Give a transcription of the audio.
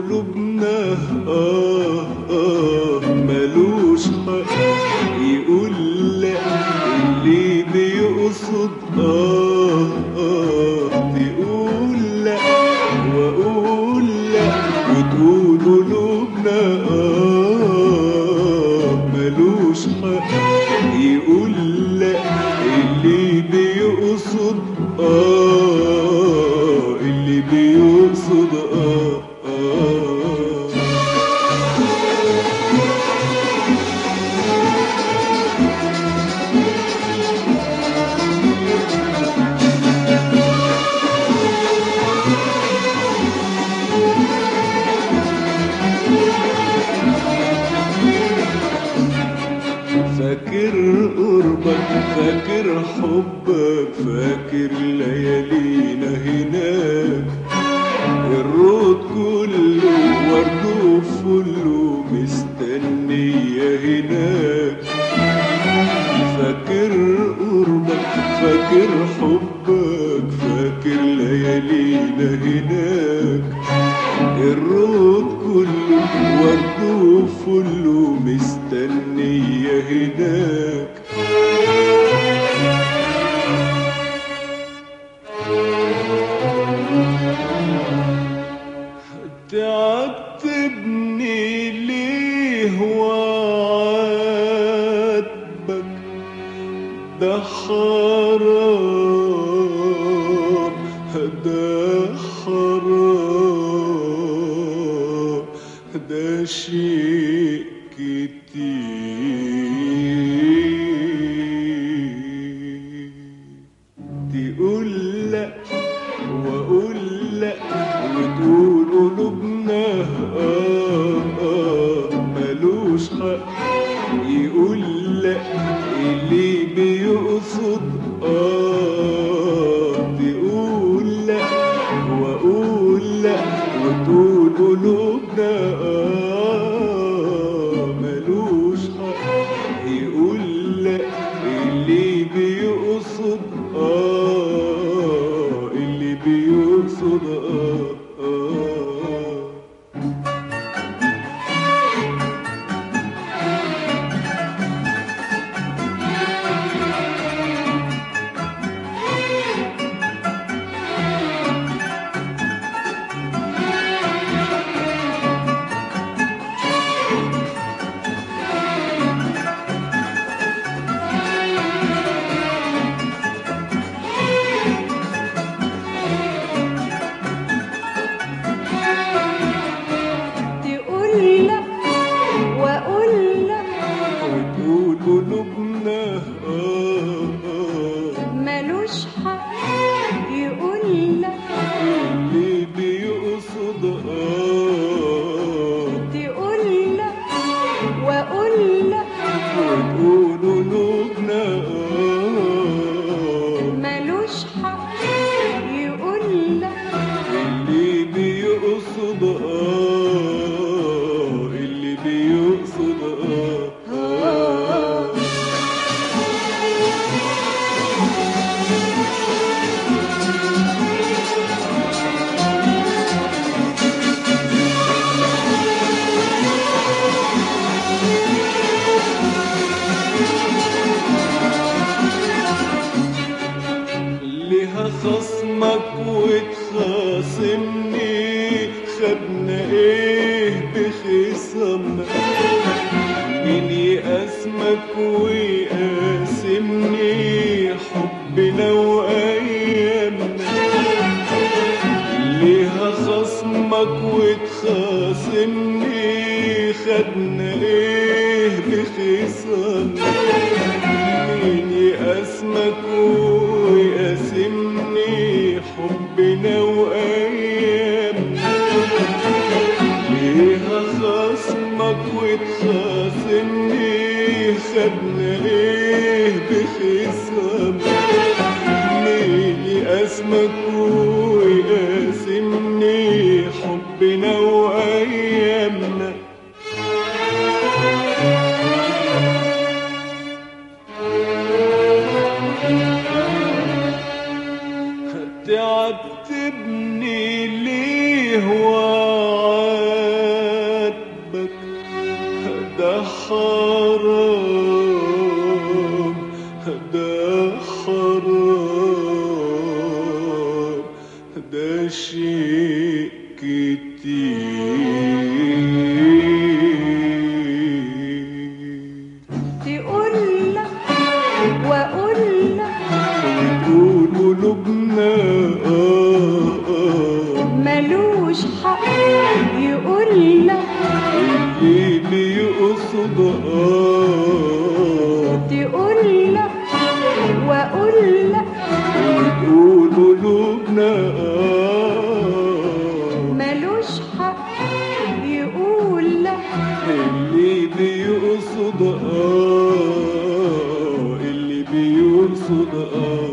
قلوبنا ملوش حق يقول لا، اللي بيقصد تقول لا واقول لا، وتقول قلوبنا ملوش حق يقول لا، اللي بيقصد اللي بيقصد فاكر قربك، فاكر حبك، فاكر ليالينا هناك، الرود كله ورد وفله مستنية هناك. فاكر قربك، فاكر حبك، فاكر ليالينا هناك، الرود كله ورد وفله مستنية هناك. تعاتبني ليه وعاتبك؟ ده حرام، ده حرام، ده شيء كتير. تقول لا واقول لا، وتقول قلوبنا ملوش حق يقول لا، اللي بيقصد تقول لا واقول لا، وتقول قلوبنا ملوش حق يقول لا، اللي بيقصد اللي بيقصد قلوبنا ملوش حق يقول لا، اللي بيقصد تقول لا واقول لا، وتقول قلوبنا ملوش حق يقول لا، اللي بيقصد اللي بيقصد ليها خصمك وتخاصمني، خدنا ايه بخصامنا؟ مين يقاسمك ويقاسمني؟ حبنا وايامنا. ليها خصمك وتخاصمني، خدنا ايه بخصامنا؟ مين يقاسمك ويقاسمني؟ حبنا وايامنا. ليها خصمك وتخاصمني، خدنا ايه بخصامنا؟ مين يقاسمك ويقاسمني؟ حبنا وايامنا. تعاتبني ليه وعاتبك؟ حرام ده حرام ده شيء كتير تقول لك واقول لك يقولوا لبنا ملوش حق يقول لك اللي يقصد تقول لك واقول لك يقولوا لبنا ملوش حق يقول لك اللي بيقصد اللي بيقصد